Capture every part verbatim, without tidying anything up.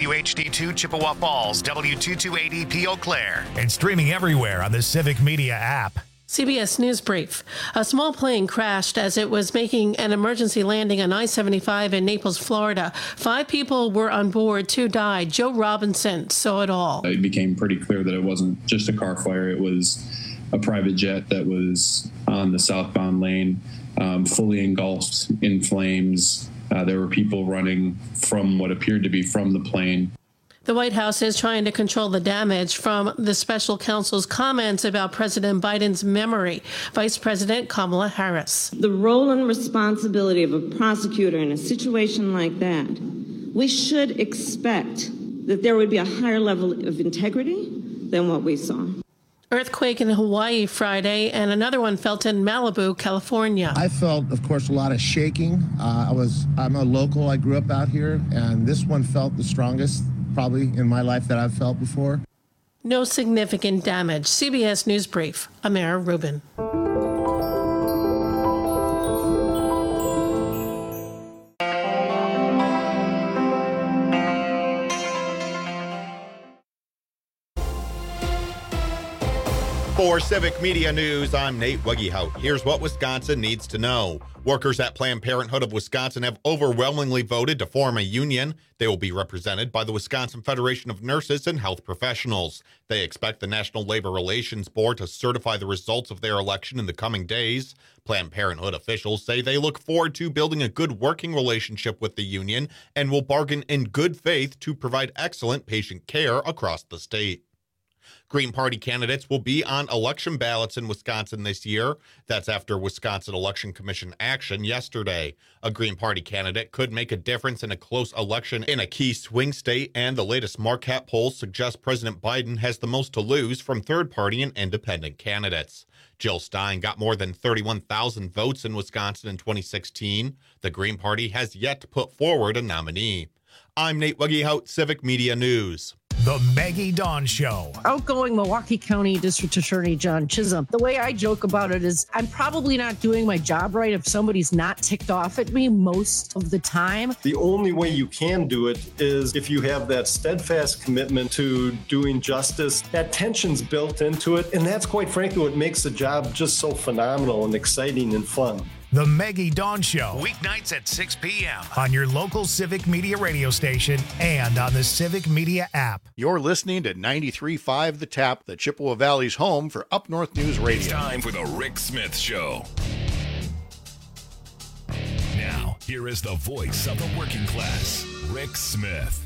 W H D two Chippewa Falls, W two two eighty P Eau Claire. And streaming everywhere on the Civic Media app. C B S News Brief. A small plane crashed as it was making an emergency landing on I seventy-five in Naples, Florida. Five people were on board, two died. Joe Robinson saw it all. It became pretty clear that it wasn't just a car fire. It was a private jet that was on the southbound lane, um, fully engulfed in flames. Uh, there were people running from what appeared to be from the plane. The White House is trying to control the damage from the special counsel's comments about President Biden's memory. Vice President Kamala Harris. The role and responsibility of a prosecutor in a situation like that, we should expect that there would be a higher level of integrity than what we saw. Earthquake in Hawaii Friday, and another one felt in Malibu, California. I felt, of course, a lot of shaking. Uh, I was, I'm a local. I grew up out here, and this one felt the strongest, probably in my life, that I've felt before. No significant damage. C B S News Brief. Amara Rubin. For Civic Media News, I'm Nate Wegehout. Here's what Wisconsin needs to know. Workers at Planned Parenthood of Wisconsin have overwhelmingly voted to form a union. They will be represented by the Wisconsin Federation of Nurses and Health Professionals. They expect the National Labor Relations Board to certify the results of their election in the coming days. Planned Parenthood officials say they look forward to building a good working relationship with the union and will bargain in good faith to provide excellent patient care across the state. Green Party candidates will be on election ballots in Wisconsin this year. That's after Wisconsin Election Commission action yesterday. A Green Party candidate could make a difference in a close election in a key swing state, and the latest Marquette polls suggest President Biden has the most to lose from third-party and independent candidates. Jill Stein got more than thirty-one thousand votes in Wisconsin in twenty sixteen. The Green Party has yet to put forward a nominee. I'm Nate Wegehout, Civic Media News. The Maggie Dawn Show. Outgoing Milwaukee County District Attorney John Chisholm. The way I joke about it is I'm probably not doing my job right if somebody's not ticked off at me most of the time. The only way you can do it is if you have that steadfast commitment to doing justice. That tension's built into it, and that's quite frankly what makes the job just so phenomenal and exciting and fun. The Maggie Dawn Show. Weeknights at six p.m. on your local Civic Media radio station and on the Civic Media app. You're listening to ninety-three point five The Tap, the Chippewa Valley's home for Up North News Radio. It's time for the Rick Smith Show. Now, here is the voice of the working class, Rick Smith.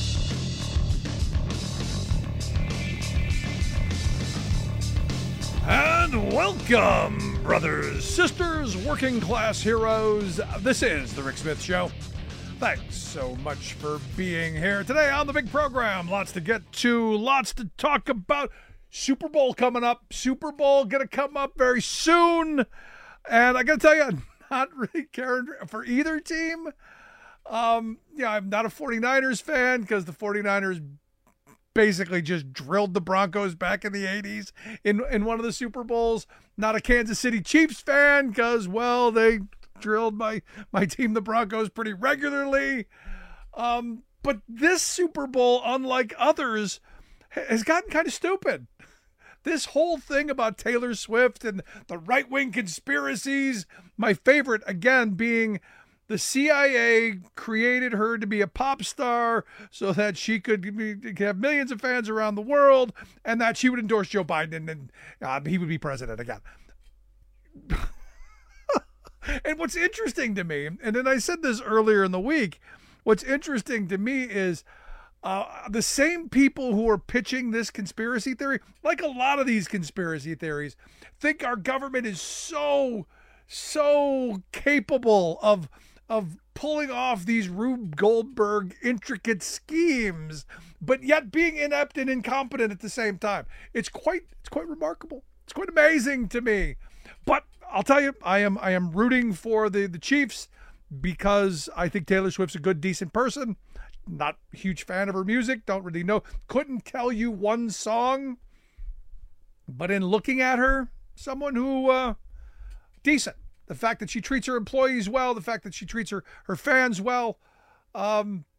And welcome, brothers, sisters, working class heroes. This is the Rick Smith Show. Thanks so much for being here today on the big program. Lots to get to, lots to talk about. Super Bowl coming up. Super Bowl going to come up very soon. And I got to tell you, I'm not really caring for either team. Um, yeah, I'm not a 49ers fan because the 49ers basically just drilled the Broncos back in the eighties in, in one of the Super Bowls. Not a Kansas City Chiefs fan because, well, they drilled my, my team, the Broncos, pretty regularly. Um, but this Super Bowl, unlike others, has gotten kind of stupid. This whole thing about Taylor Swift and the right-wing conspiracies, my favorite, again, being the C I A created her to be a pop star so that she could be, have millions of fans around the world and that she would endorse Joe Biden and, and uh, he would be president again. And what's interesting to me, and then I said this earlier in the week, what's interesting to me is uh, the same people who are pitching this conspiracy theory, like a lot of these conspiracy theories, think our government is so, so capable of of pulling off these Rube Goldberg intricate schemes, but yet being inept and incompetent at the same time. It's quite, it's quite remarkable. It's quite amazing to me. But I'll tell you, I am, I am rooting for the, the Chiefs because I think Taylor Swift's a good, decent person. Not a huge fan of her music. Don't really know. Couldn't tell you one song. But in looking at her, someone who, uh, decent. The fact that she treats her employees well, the fact that she treats her, her fans well, um,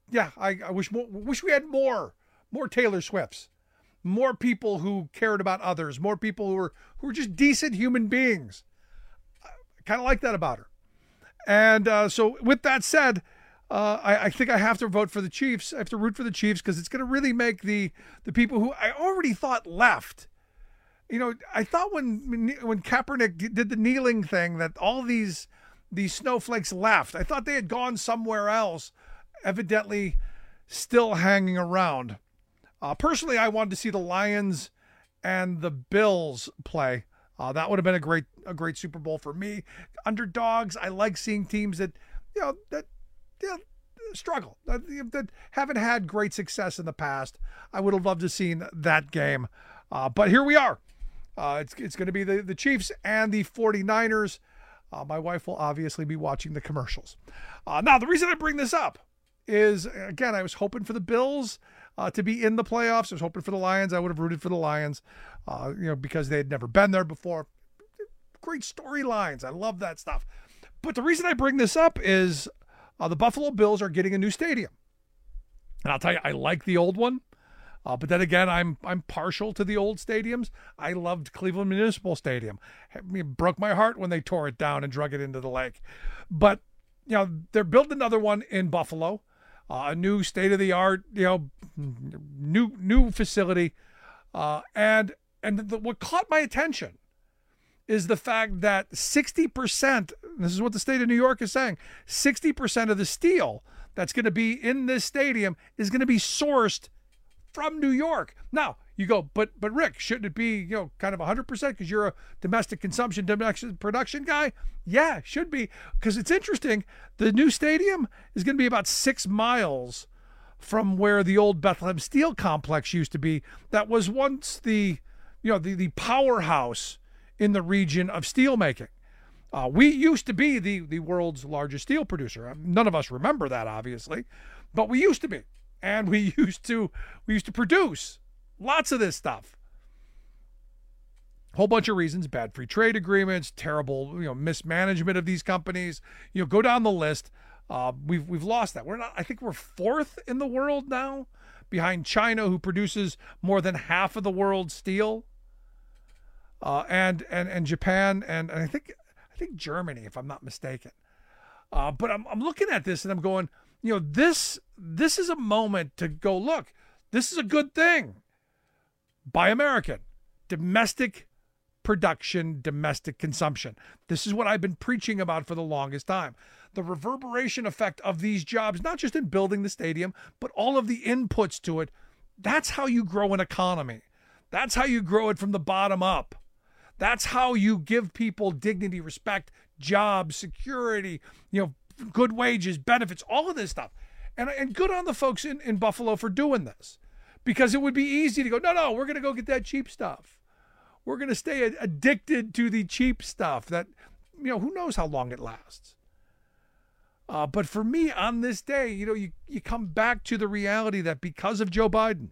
yeah, I, I wish more, wish we had more, more Taylor Swifts, more people who cared about others, more people who were who were just decent human beings. I kind of like that about her. And uh, so, with that said, uh, I, I think I have to vote for the Chiefs. I have to root for the Chiefs because it's going to really make the the people who I already thought left. You know, I thought when when Kaepernick did the kneeling thing that all these these snowflakes left. I thought they had gone somewhere else, evidently still hanging around. Uh, personally, I wanted to see the Lions and the Bills play. Uh, that would have been a great a great Super Bowl for me. Underdogs, I like seeing teams that you know that you know, struggle, that, that haven't had great success in the past. I would have loved to have seen that game. Uh, but here we are. Uh, it's it's going to be the, the Chiefs and the forty-niners. Uh, my wife will obviously be watching the commercials. Uh, now, the reason I bring this up is, again, I was hoping for the Bills uh, to be in the playoffs. I was hoping for the Lions. I would have rooted for the Lions, uh, you know, because they had never been there before. Great storylines. I love that stuff. But the reason I bring this up is uh, the Buffalo Bills are getting a new stadium. And I'll tell you, I like the old one. Uh, but then again, I'm I'm partial to the old stadiums. I loved Cleveland Municipal Stadium. It broke my heart when they tore it down and drug it into the lake. But you know, they're building another one in Buffalo, uh, a new state-of-the-art, you know, new new facility. Uh, and and the, what caught my attention is the fact that sixty percent. This is what the state of New York is saying. sixty percent of the steel that's going to be in this stadium is going to be sourced from New York. Now, you go, but but Rick, shouldn't it be, you know, kind of one hundred percent because you're a domestic consumption, domestic production guy? Yeah, it should be, because it's interesting. The new stadium is going to be about six miles from where the old Bethlehem Steel Complex used to be. That was once the, you know, the, the powerhouse in the region of steelmaking. Uh, we used to be the, the world's largest steel producer. None of us remember that, obviously, but we used to be. And we used to we used to produce lots of this stuff. Whole bunch of reasons: bad free trade agreements, terrible you know mismanagement of these companies. You know, go down the list. Uh, we've we've lost that. We're not. I think we're fourth in the world now, behind China, who produces more than half of the world's steel, uh, and and and Japan, and, and I think I think Germany, if I'm not mistaken. Uh, but I'm I'm looking at this and I'm going, you know, this this is a moment to go, look, this is a good thing. Buy American. Domestic production, domestic consumption. This is what I've been preaching about for the longest time. The reverberation effect of these jobs, not just in building the stadium, but all of the inputs to it. That's how you grow an economy. That's how you grow it from the bottom up. That's how you give people dignity, respect, jobs, security, you know, good wages, benefits, all of this stuff. And, and good on the folks in, in Buffalo for doing this, because it would be easy to go, no, no, we're going to go get that cheap stuff. We're going to stay addicted to the cheap stuff that, you know, who knows how long it lasts. Uh, but for me on this day, you know, you, you come back to the reality that because of Joe Biden,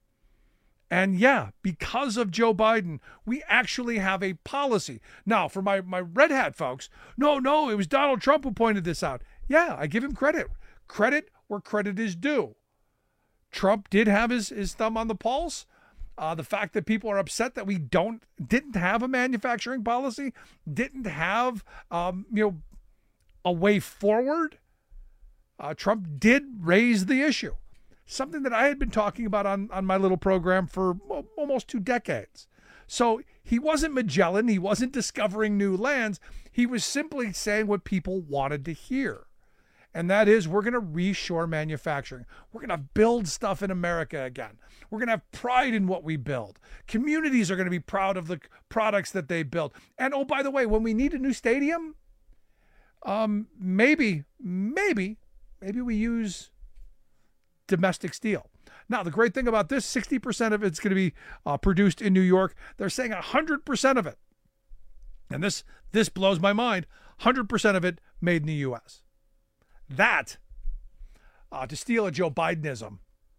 and yeah, because of Joe Biden, we actually have a policy. Now, for my, my red hat folks, no, no, it was Donald Trump who pointed this out. Yeah, I give him credit. Credit where credit is due. Trump did have his, his thumb on the pulse. Uh, the fact that people are upset that we don't didn't have a manufacturing policy, didn't have um, you know a way forward. Uh, Trump did raise the issue. Something that I had been talking about on, on my little program for almost two decades. So he wasn't Magellan. He wasn't discovering new lands. He was simply saying what people wanted to hear. And that is, we're going to reshore manufacturing. We're going to build stuff in America again. We're going to have pride in what we build. Communities are going to be proud of the products that they build. And oh, by the way, when we need a new stadium, um, maybe, maybe, maybe we use domestic steel. Now, the great thing about this, sixty percent of it's going to be uh, produced in New York. They're saying one hundred percent of it, and this this blows my mind, one hundred percent of it made in the U S. That, uh, to steal a Joe Bidenism,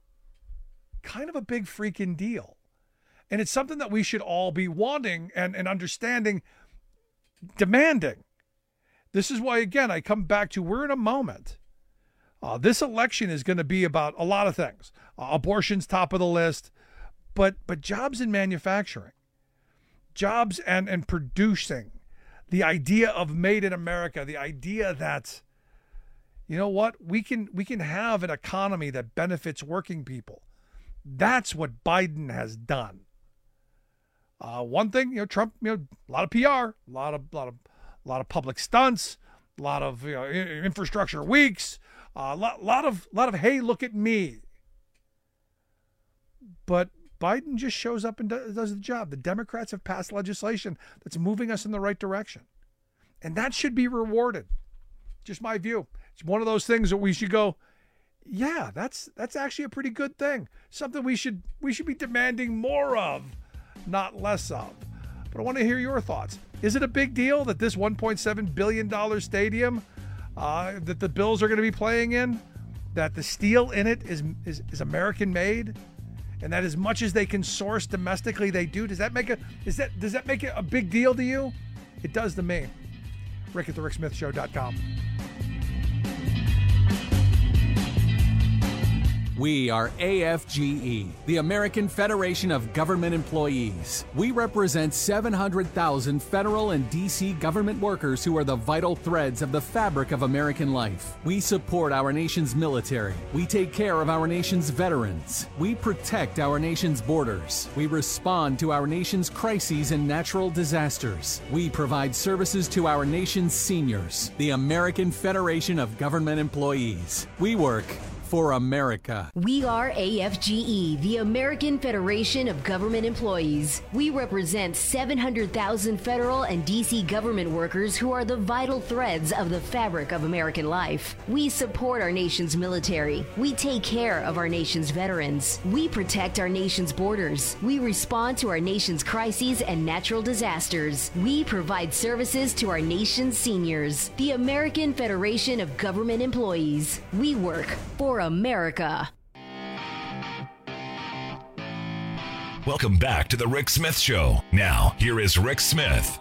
kind of a big freaking deal. And it's something that we should all be wanting and, and understanding, demanding. This is why, again, I come back to, we're in a moment Uh, this election is going to be about a lot of things. Uh, abortion's top of the list, but but jobs in manufacturing, jobs and, and producing, the idea of made in America, the idea that, you know what, we can we can have an economy that benefits working people. That's what Biden has done. Uh, one thing, you know, Trump, you know, a lot of P R, a lot of, lot of, a lot of public stunts, a lot of you know, infrastructure weeks, a uh, lot, lot of, lot of, hey, look at me. But Biden just shows up and does, does the job. The Democrats have passed legislation that's moving us in the right direction, and that should be rewarded. Just my view. It's one of those things that we should go, yeah, that's that's actually a pretty good thing. Something we should we should be demanding more of, not less of. But I want to hear your thoughts. Is it a big deal that this one point seven billion dollars stadium uh, that the Bills are going to be playing in, that the steel in it is, is is American made, and that as much as they can source domestically, they do? Does that make a is that does that make it a big deal to you? It does to me. Rick at the Rick Smith Show dot com. We are A F G E, the American Federation of Government Employees. We represent seven hundred thousand federal and D C government workers who are the vital threads of the fabric of American life. We support our nation's military. We take care of our nation's veterans. We protect our nation's borders. We respond to our nation's crises and natural disasters. We provide services to our nation's seniors. The American Federation of Government Employees. We work for America. We are A F G E, the American Federation of Government Employees. We represent seven hundred thousand federal and D C government workers who are the vital threads of the fabric of American life. We support our nation's military. We take care of our nation's veterans. We protect our nation's borders. We respond to our nation's crises and natural disasters. We provide services to our nation's seniors. The American Federation of Government Employees. We work for America. Welcome back to the Rick Smith Show. Now, here is Rick Smith.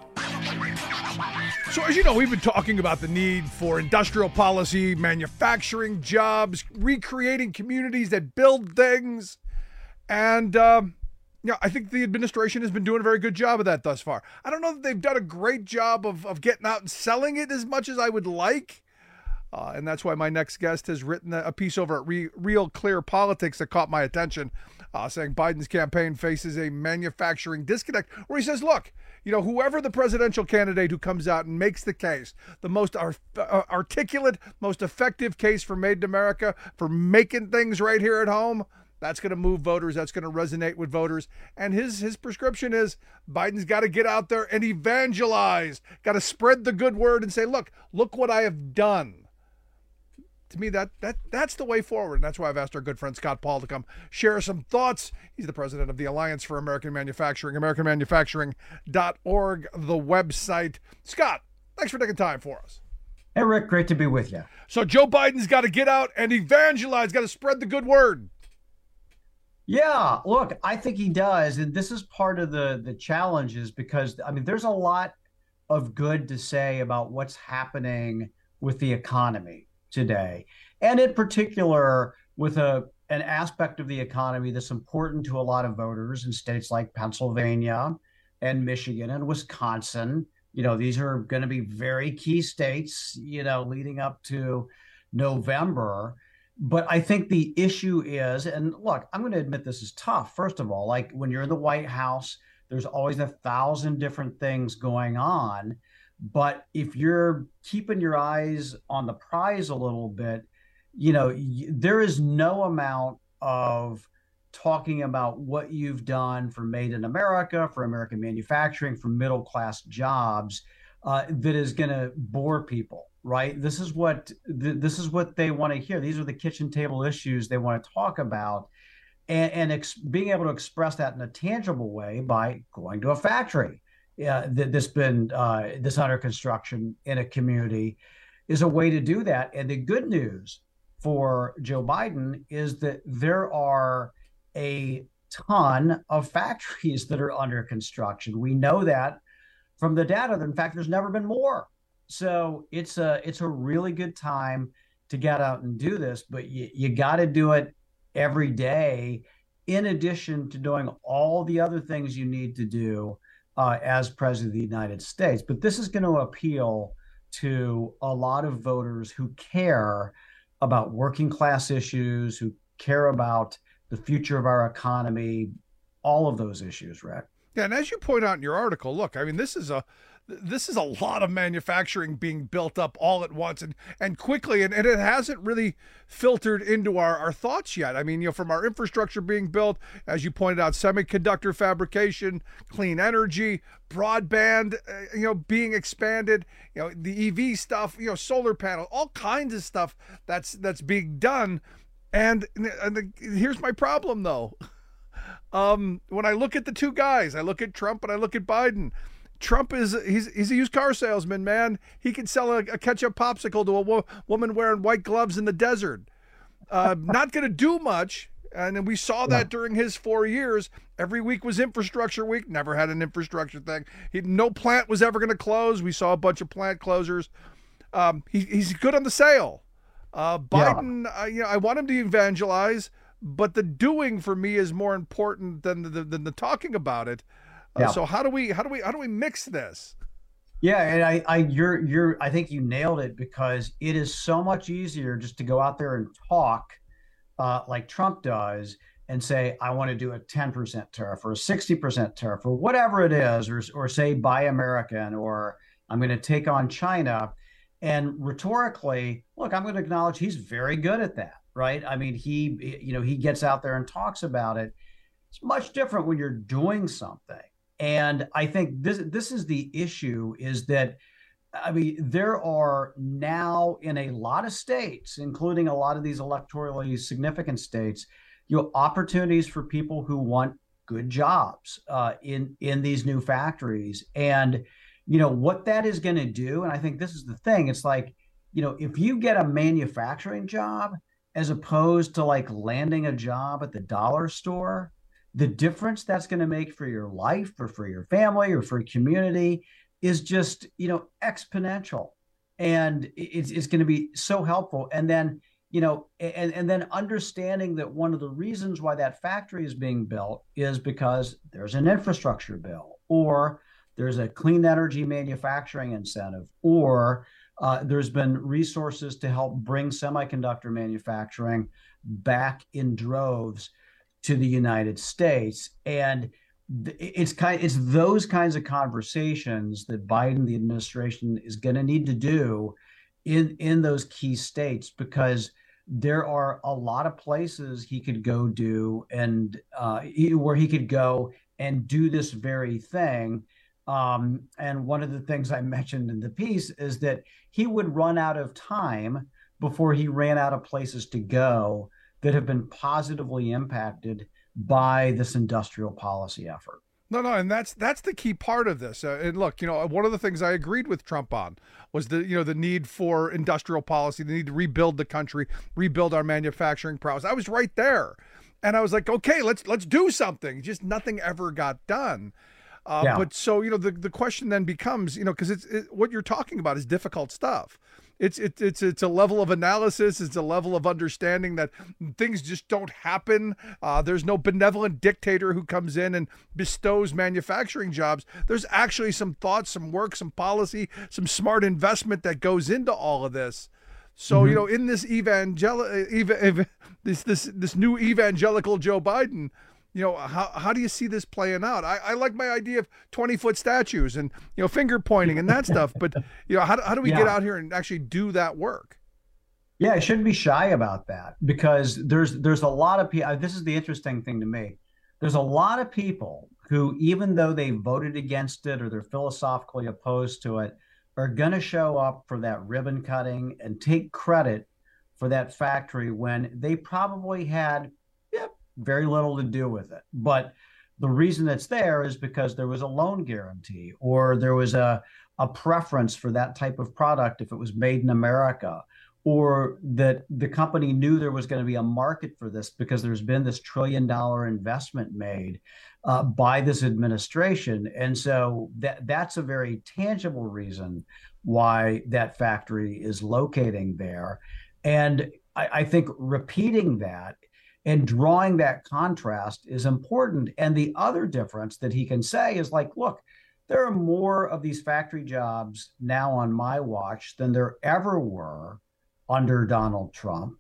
So as you know, we've been talking about the need for industrial policy, manufacturing jobs, recreating communities that build things. And, um, you know, I think the administration has been doing a very good job of that thus far. I don't know that they've done a great job of, of getting out and selling it as much as I would like. Uh, and that's why my next guest has written a piece over at Re- Real Clear Politics that caught my attention, uh, saying Biden's campaign faces a manufacturing disconnect, where he says, look, you know, whoever the presidential candidate who comes out and makes the case, the most ar- uh, articulate, most effective case for Made in America, for making things right here at home, that's going to move voters. That's going to resonate with voters. And his his prescription is Biden's got to get out there and evangelize, got to spread the good word and say, look, look what I have done. To me, that that that's the way forward. And that's why I've asked our good friend Scott Paul to come share some thoughts. He's the president of the Alliance for American Manufacturing, american manufacturing dot org, the website. Scott, thanks for taking time for us. Hey, Rick, great to be with you. So Joe Biden's got to get out and evangelize, got to spread the good word. Yeah, look, I think he does. And this is part of the, the challenges because, I mean, there's a lot of good to say about what's happening with the economy today, and in particular with a an aspect of the economy that's important to a lot of voters in states like Pennsylvania and Michigan and Wisconsin. You know, these are going to be very key states, you know, leading up to November. But I think the issue is, and look, I'm going to admit this is tough. First of all, like when you're in the White House, there's always a thousand different things going on. But if you're keeping your eyes on the prize a little bit, you know, y- there is no amount of talking about what you've done for Made in America, for American manufacturing, for middle-class jobs uh, that is going to bore people, right? This is what th- this is what they want to hear. These are the kitchen table issues they want to talk about, and, and ex- being able to express that in a tangible way by going to a factory. Uh, that this been uh, this under construction in a community is a way to do that. And the good news for Joe Biden is that there are a ton of factories that are under construction. We know that from the data. In fact, there's never been more. So it's a it's a really good time to get out and do this, but you, you got to do it every day, in addition to doing all the other things you need to do uh, as president of the United States. But this is going to appeal to a lot of voters who care about working class issues, who care about the future of our economy, all of those issues, Rick. Yeah, and as you point out in your article, look, I mean, this is a this is a lot of manufacturing being built up all at once and, and quickly, and, and it hasn't really filtered into our, our thoughts yet. I mean, you know, from our infrastructure being built, as you pointed out, semiconductor fabrication, clean energy, broadband, uh, you know, being expanded, you know, the E V stuff, you know, solar panel, all kinds of stuff that's that's being done. And, and the, here's my problem, though. Um, when I look at the two guys, I look at Trump and I look at Biden. Trump is he's he's a used car salesman, man. He can sell a, a ketchup popsicle to a wo- woman wearing white gloves in the desert. Uh, not going to do much, and then we saw that during his four years. Every week was infrastructure week. Never had an infrastructure thing. He, no plant was ever going to close. We saw a bunch of plant closures. Um, he, he's good on the sale. Uh, Biden, yeah. uh, you know, I want him to evangelize, but the doing for me is more important than the than the talking about it. Uh, Yeah. So how do we how do we how do we mix this? Yeah, and I, I, you're, you're, I think you nailed it, because it is so much easier just to go out there and talk uh, like Trump does and say, I want to do a ten percent tariff or a sixty percent tariff or whatever it is, or, or say Buy American, or I'm going to take on China. And rhetorically, look, I'm going to acknowledge he's very good at that, right? I mean, he, you know, he gets out there and talks about it. It's much different when you're doing something. And I think this this is the issue, is that, I mean, there are now in a lot of states, including a lot of these electorally significant states, you know, opportunities for people who want good jobs uh, in in these new factories. And, you know, what that is going to do, and I think this is the thing, it's like, you know, if you get a manufacturing job as opposed to like landing a job at the dollar store, the difference that's going to make for your life or for your family or for your community is just, you know, exponential. And it's, it's going to be so helpful. And then, you know, and, and then understanding that one of the reasons why that factory is being built is because there's an infrastructure bill, or there's a clean energy manufacturing incentive, or uh, there's been resources to help bring semiconductor manufacturing back in droves to the United States. And it's kind it's those kinds of conversations that Biden, the administration, is going to need to do in in those key states, because there are a lot of places he could go do and uh, where he could go and do this very thing. Um, and one of the things I mentioned in the piece is that he would run out of time before he ran out of places to go that have been positively impacted by this industrial policy effort. No, no, and that's that's the key part of this. Uh, and look, you know, one of the things I agreed with Trump on was the you know the need for industrial policy, the need to rebuild the country, rebuild our manufacturing prowess. I was right there, and I was like, okay, let's let's do something. Just nothing ever got done. Uh, Yeah. But so, you know, the, the question then becomes, you know, because it's it, what you're talking about is difficult stuff. It's it's it's it's a level of analysis. It's a level of understanding that things just don't happen. Uh, there's no benevolent dictator who comes in and bestows manufacturing jobs. There's actually some thought, some work, some policy, some smart investment that goes into all of this. So, Mhm. you know, in this evangel eva, eva, this this this new evangelical Joe Biden, you know, how how do you see this playing out? I, I like my idea of twenty foot statues and, you know, finger pointing and that stuff. But, you know, how, how do we Yeah. get out here and actually do that work? Yeah, I shouldn't be shy about that, because there's there's a lot of people. This is the interesting thing to me. There's a lot of people who, even though they voted against it or they're philosophically opposed to it, are going to show up for that ribbon cutting and take credit for that factory when they probably had yeah, very little to do with it. But the reason it's there is because there was a loan guarantee, or there was a, a preference for that type of product if it was made in America, or that the company knew there was going to be a market for this because there's been this trillion dollar investment made uh, by this administration. And so that that's a very tangible reason why that factory is locating there. And I, I think repeating that and drawing that contrast is important. And the other difference that he can say is like, look, there are more of these factory jobs now on my watch than there ever were under Donald Trump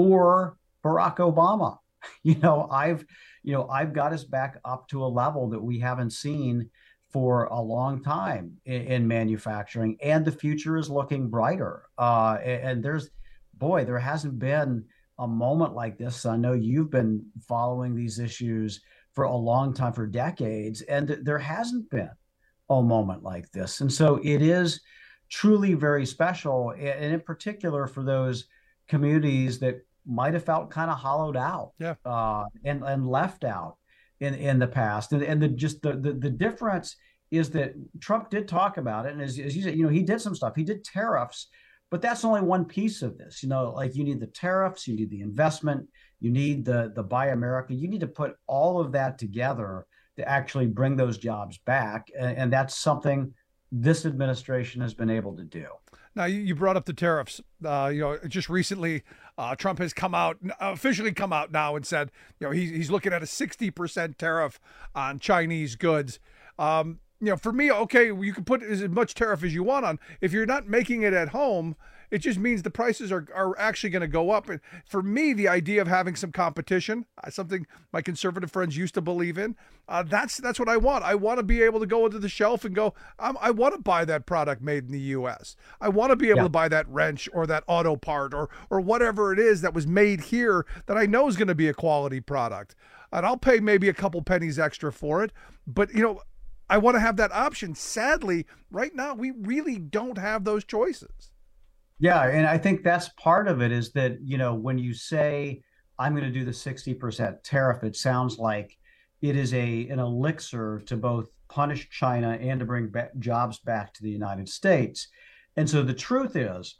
or Barack Obama. You know, I've, you know, I've got us back up to a level that we haven't seen for a long time in, in manufacturing, and the future is looking brighter. Uh, and, and there's, boy, there hasn't been a moment like this. I know you've been following these issues for a long time, for decades, and th- there hasn't been a moment like this. And so it is truly very special, and in particular for those communities that might have felt kind of hollowed out, yeah, uh, and and left out in in the past. And and the just the the, the difference is that Trump did talk about it, and as, as you said, you know, he did some stuff. He did tariffs, but that's only one piece of this. You know, like you need the tariffs, you need the investment, you need the the Buy America. You need to put all of that together to actually bring those jobs back, and, and that's something this administration has been able to do. Now, you brought up the tariffs. Uh, you know, just recently, uh, Trump has come out, officially come out now and said, you know, he's, he's looking at a sixty percent tariff on Chinese goods. Um, you know, for me, okay, you can put as much tariff as you want on. If you're not making it at home, it just means the prices are, are actually going to go up. And for me, the idea of having some competition, uh, something my conservative friends used to believe in, uh, that's that's what I want. I want to be able to go into the shelf and go, um, I want to buy that product made in the U S. I want to be able yeah. to buy that wrench or that auto part or or whatever it is that was made here that I know is going to be a quality product. And I'll pay maybe a couple pennies extra for it. But, you know, I want to have that option. Sadly, right now, we really don't have those choices. Yeah, and I think that's part of it is that, you know, when you say, I'm going to do the sixty percent tariff, it sounds like it is a an elixir to both punish China and to bring back jobs back to the United States. And so the truth is,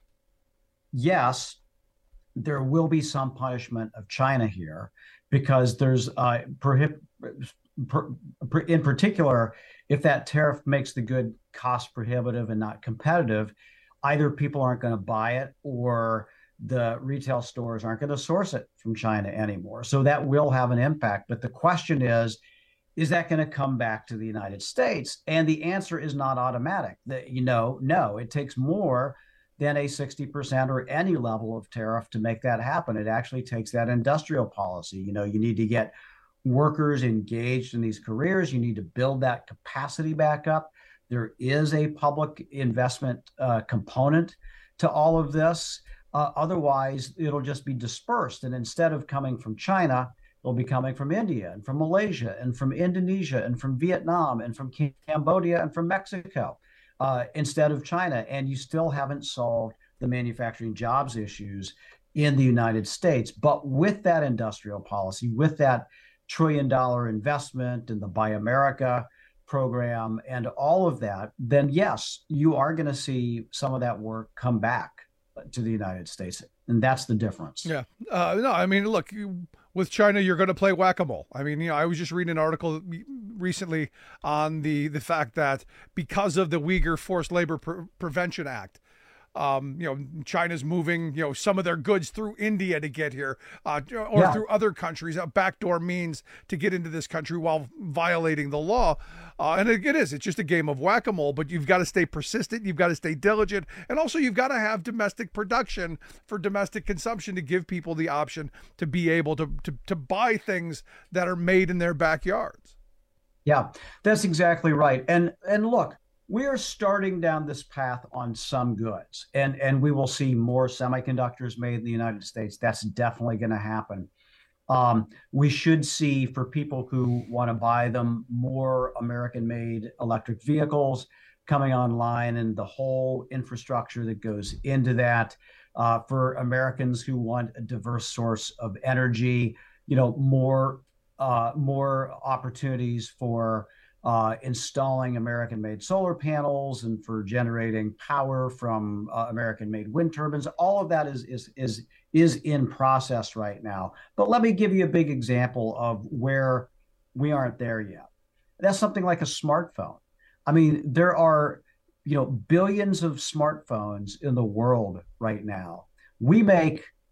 yes, there will be some punishment of China here because there's uh, prohib- per, per, in particular, if that tariff makes the good cost prohibitive and not competitive, either people aren't going to buy it or the retail stores aren't going to source it from China anymore. So that will have an impact. But the question is, is that going to come back to the United States? And the answer is not automatic. That, you know, no, it takes more than a sixty percent or any level of tariff to make that happen. It actually takes that industrial policy. You know, you need to get workers engaged in these careers. You need to build that capacity back up. There is a public investment uh, component to all of this. Uh, otherwise, it'll just be dispersed. And instead of coming from China, it'll be coming from India and from Malaysia and from Indonesia and from Vietnam and from Cambodia and from Mexico uh, instead of China. And you still haven't solved the manufacturing jobs issues in the United States. But with that industrial policy, with that trillion dollar investment and the Buy America program and all of that, then yes, you are going to see some of that work come back to the United States. And that's the difference. Yeah. Uh, no, I mean, look, you, with China, you're going to play whack-a-mole. I mean, you know, I was just reading an article recently on the, the fact that because of the Uyghur Forced Labor Pre- Prevention Act, Um, you know, China's moving, you know, some of their goods through India to get here, uh, or yeah. through other countries, a backdoor means to get into this country while violating the law. Uh, and it, it is, it's just a game of whack-a-mole, but you've got to stay persistent. You've got to stay diligent. And also you've got to have domestic production for domestic consumption to give people the option to be able to, to, to buy things that are made in their backyards. Yeah, that's exactly right. And, and look, we are starting down this path on some goods, and, and we will see more semiconductors made in the United States. That's definitely going to happen. Um, we should see, for people who want to buy them, more American-made electric vehicles coming online and the whole infrastructure that goes into that. Uh, for Americans who want a diverse source of energy, you know, more uh, more opportunities for Uh, installing American-made solar panels and for generating power from uh, American-made wind turbines. All of that is is is is in process right now. But let me give you a big example of where we aren't there yet. That's something like a smartphone. I mean, there are, you know, billions of smartphones in the world right now. We make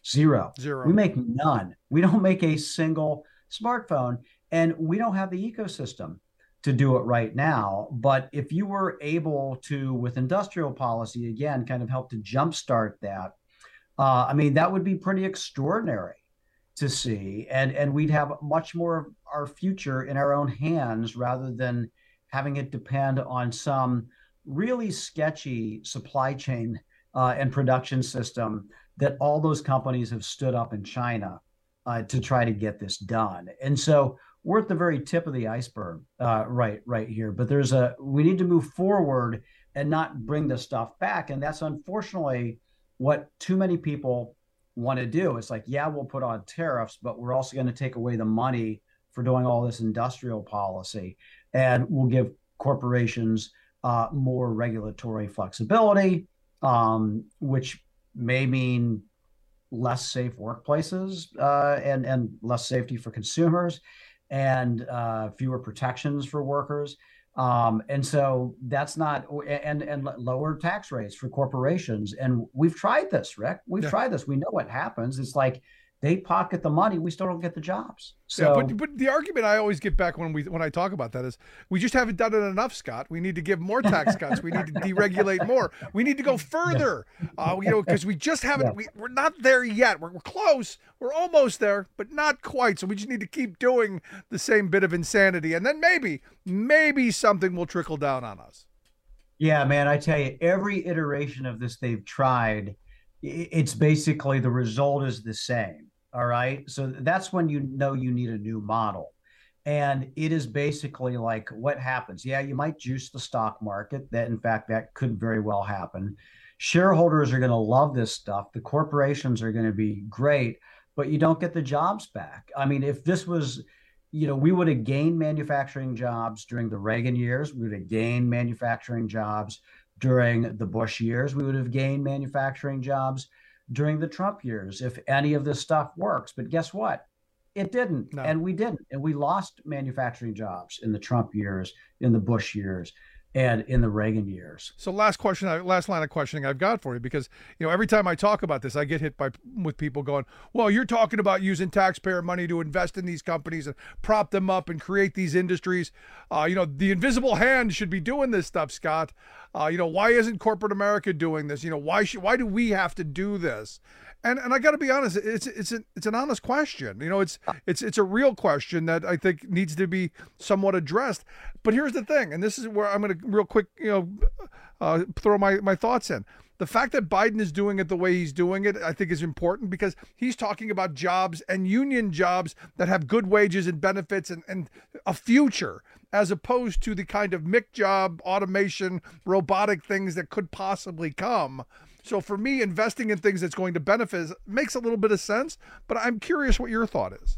Zero. Zero. We make none. We don't make a single smartphone, and we don't have the ecosystem to do it right now. But if you were able to, with industrial policy, again, kind of help to jumpstart that, uh, I mean, that would be pretty extraordinary to see. And, and we'd have much more of our future in our own hands rather than having it depend on some really sketchy supply chain uh, and production system that all those companies have stood up in China uh, to try to get this done. And so we're at the very tip of the iceberg uh, right, right here. But there's a, we need to move forward and not bring this stuff back. And that's unfortunately what too many people want to do. It's like, yeah, we'll put on tariffs, but we're also going to take away the money for doing all this industrial policy. And we'll give corporations uh, more regulatory flexibility, um, which may mean less safe workplaces uh, and, and less safety for consumers and uh, fewer protections for workers. Um, and so that's not, and, and lower tax rates for corporations. And we've tried this, Rick. We've Yeah. tried this. We know what happens. It's like they pocket the money. We still don't get the jobs. So, yeah, but, but the argument I always get back when we when I talk about that is we just haven't done it enough, Scott. We need to give more tax cuts. We need to deregulate more. We need to go further. Uh, you know, because we just haven't. Yeah. We, we're not there yet. We're, we're close. We're almost there, but not quite. So we just need to keep doing the same bit of insanity, and then maybe, maybe something will trickle down on us. yeah, man, I tell you, every iteration of this they've tried, i- it's basically the result is the same. All right. So that's when you know you need a new model. And it is basically like what happens. Yeah, you might juice the stock market. That, in fact, that could very well happen. Shareholders are going to love this stuff. The corporations are going to be great, but you don't get the jobs back. I mean, if this was, you know, we would have gained manufacturing jobs during the Reagan years. We would have gained manufacturing jobs during the Bush years. We would have gained manufacturing jobs during the Trump years if any of this stuff works. But guess what? It didn't. No. And we didn't. And we lost manufacturing jobs in the Trump years, in the Bush years, and in the Reagan years. So last question, last line of questioning I've got for you, because you know every time I talk about this, I get hit by with people going, "Well, you're talking about using taxpayer money to invest in these companies and prop them up and create these industries. Uh, you know, the invisible hand should be doing this stuff, Scott. Uh, you know, why isn't corporate America doing this? You know, why should why do we have to do this?" And and I got to be honest, it's it's an it's an honest question. You know, it's it's it's a real question that I think needs to be somewhat addressed. But here's the thing, and this is where I'm going to real quick, you know, uh, throw my my thoughts in. The fact that Biden is doing it the way he's doing it, I think, is important because he's talking about jobs and union jobs that have good wages and benefits and, and a future, as opposed to the kind of Mick job, automation, robotic things that could possibly come. So for me, investing in things that's going to benefit makes a little bit of sense, but I'm curious what your thought is.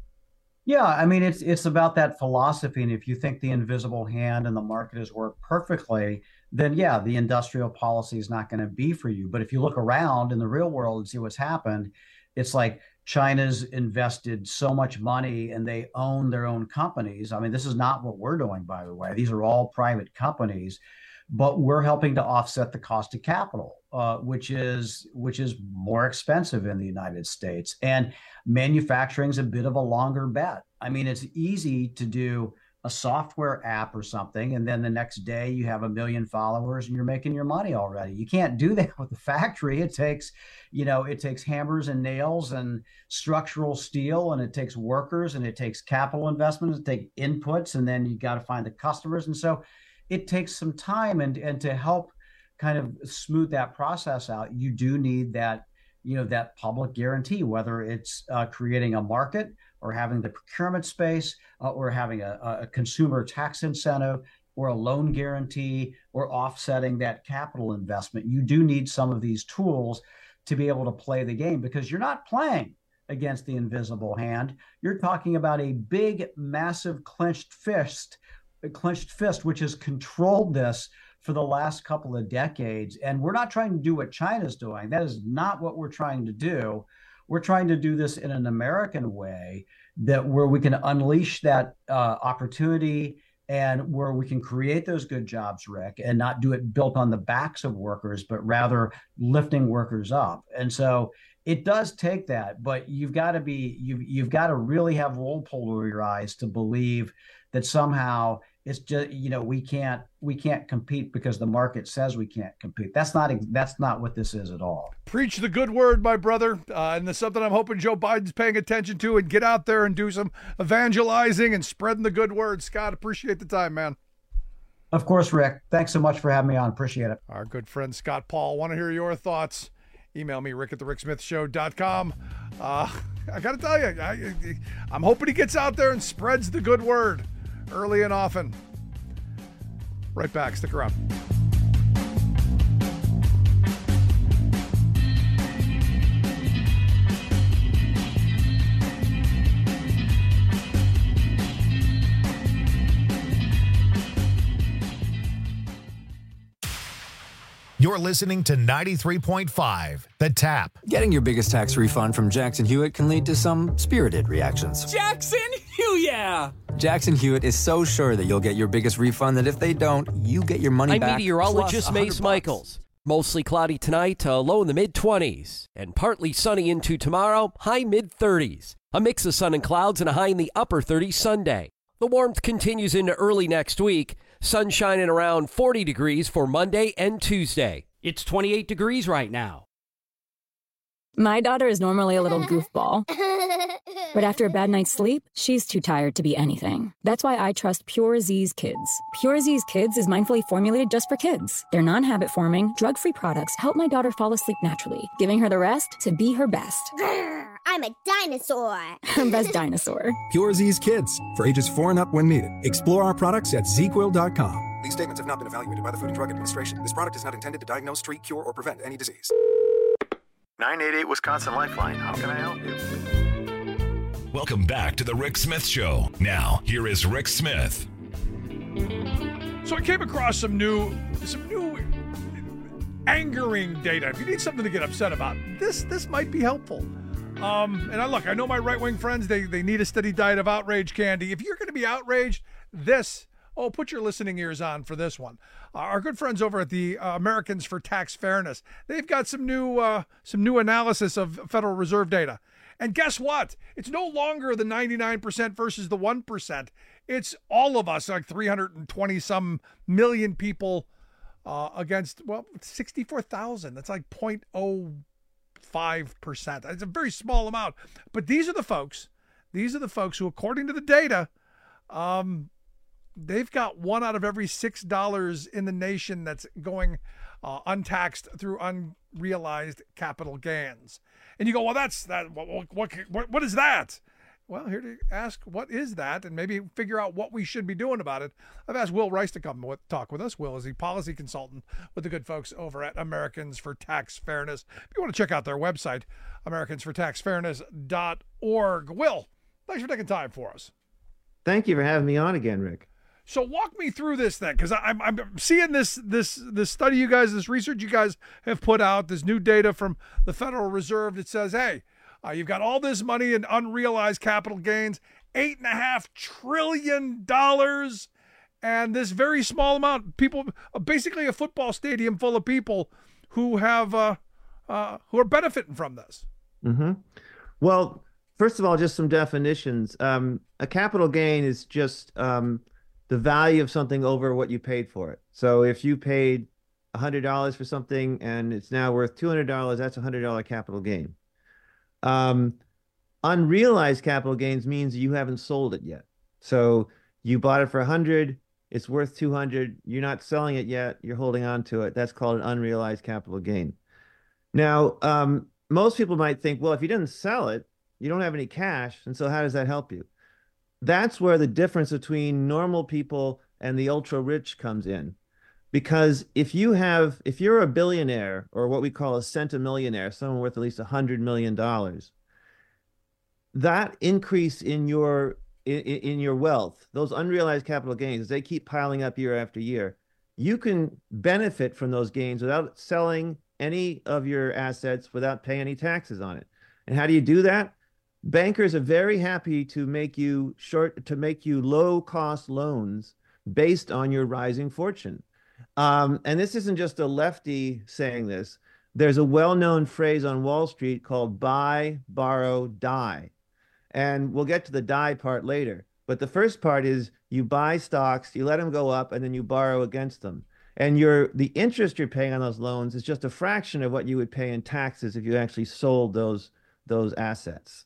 Yeah, I mean, it's it's about that philosophy. And if you think the invisible hand and the market has worked perfectly, then yeah, the industrial policy is not going to be for you. But if you look around in the real world and see what's happened, it's like China's invested so much money and they own their own companies. I mean, this is not what we're doing, by the way. These are all private companies, but we're helping to offset the cost of capital, uh, which is which is more expensive in the United States. And manufacturing is a bit of a longer bet. I mean, it's easy to do a software app or something, and then the next day you have a million followers and you're making your money already. You can't do that with the factory. It takes, you know, it takes hammers and nails and structural steel, and it takes workers, and it takes capital investments, it takes inputs, and then you got to find the customers. And so it takes some time, and and to help kind of smooth that process out, you do need that, you know, that public guarantee, whether it's uh, creating a market or having the procurement space uh, or having a, a consumer tax incentive or a loan guarantee or offsetting that capital investment. You do need some of these tools to be able to play the game, because you're not playing against the invisible hand. You're talking about a big, massive clenched fist clenched fist, which has controlled this for the last couple of decades. And we're not trying to do what China's doing. That is not what we're trying to do. We're trying to do this in an American way, that where we can unleash that uh, opportunity and where we can create those good jobs, Rick, and not do it built on the backs of workers, but rather lifting workers up. And so it does take that, but you've got to be you you've got to really have wool pulled over your eyes to believe that somehow it's just, you know, we can't we can't compete because the market says we can't compete. That's not that's not what this is at all. Preach the good word, my brother, uh, and there's something I'm hoping Joe Biden's paying attention to, and get out there and do some evangelizing and spreading the good word. Scott, appreciate the time, man. Of course, Rick. Thanks so much for having me on. Appreciate it. Our good friend Scott Paul. Want to hear your thoughts? Email me, rick at the rick smith show dot com. Uh, I got to tell you, I, I'm hoping he gets out there and spreads the good word early and often. Right back. Stick around. You're listening to ninety-three point five, The Tap. Getting your biggest tax refund from Jackson Hewitt can lead to some spirited reactions. Jackson Hewitt, yeah! Jackson Hewitt is so sure that you'll get your biggest refund that if they don't, you get your money I'm back. I'm meteorologist Mace Michaels. Mostly cloudy tonight, uh, low in the mid-twenties. And partly sunny into tomorrow, high mid-thirties. A mix of sun and clouds and a high in the upper thirties Sunday. The warmth continues into early next week. Sunshine at around forty degrees for Monday and Tuesday. It's twenty-eight degrees right now. My daughter is normally a little goofball. But after a bad night's sleep, she's too tired to be anything. That's why I trust Pure Z's Kids. Pure Z's Kids is mindfully formulated just for kids. Their non-habit forming, drug-free products help my daughter fall asleep naturally, giving her the rest to be her best. I'm a dinosaur. Her best dinosaur. Pure Z's Kids, for ages four and up when needed. Explore our products at Z Quill dot com. These statements have not been evaluated by the Food and Drug Administration. This product is not intended to diagnose, treat, cure, or prevent any disease. nine eight eight Wisconsin Lifeline. How can I help you? Welcome back to the Rick Smith Show. Now, here is Rick Smith. So I came across some new, some new angering data. If you need something to get upset about, this this might be helpful. Um, and I look, I know my right-wing friends, they they need a steady diet of outrage candy. If you're going to be outraged, this, oh, put your listening ears on for this one. Uh, our good friends over at the uh, Americans for Tax Fairness, they've got some new uh, some new analysis of Federal Reserve data. And guess what? It's no longer the ninety-nine percent versus the one percent. It's all of us, like three hundred twenty some million people uh, against, well, sixty-four thousand. That's like zero point zero five percent. It's a very small amount. But these are the folks, these are the folks who, according to the data, um, they've got one out of every six dollars in the nation that's going uh, untaxed through unrealized capital gains. And you go, well, that's that. What, what, what, what is that? Well, here to ask what is that and maybe figure out what we should be doing about it. I've asked Will Rice to come with, talk with us. Will is the policy consultant with the good folks over at Americans for Tax Fairness. If you want to check out their website, americans for tax fairness dot org. Will, thanks for taking time for us. Thank you for having me on again, Rick. So walk me through this then, because I'm I'm seeing this this this study you guys, this research you guys have put out, this new data from the Federal Reserve that says, hey, uh, you've got all this money in unrealized capital gains, eight and a half trillion dollars, and this very small amount, people, uh, basically a football stadium full of people who have uh, uh, who are benefiting from this. Mm-hmm. Well, first of all, just some definitions. Um, a capital gain is just um, the value of something over what you paid for it. So if you paid one hundred dollars for something and it's now worth two hundred dollars, that's a one hundred dollars capital gain. Um, unrealized capital gains means you haven't sold it yet. So you bought it for one hundred dollars, it's worth two hundred dollars, you're not selling it yet, you're holding on to it. That's called an unrealized capital gain. Now, um, most people might think, well, if you didn't sell it, you don't have any cash, and so how does that help you? That's where the difference between normal people and the ultra rich comes in. Because if you have, if you're a billionaire or what we call a centimillionaire, someone worth at least one hundred million dollars, that increase in your in, in your wealth, those unrealized capital gains, they keep piling up year after year. You can benefit from those gains without selling any of your assets, without paying any taxes on it. And how do you do that? Bankers are very happy to make you short, to make you low cost loans based on your rising fortune. Um, and this isn't just a lefty saying this. there's a well-known phrase on Wall Street called buy, borrow, die. And we'll get to the die part later. But the first part is you buy stocks, you let them go up, and then you borrow against them. And your the interest you're paying on those loans is just a fraction of what you would pay in taxes if you actually sold those those assets.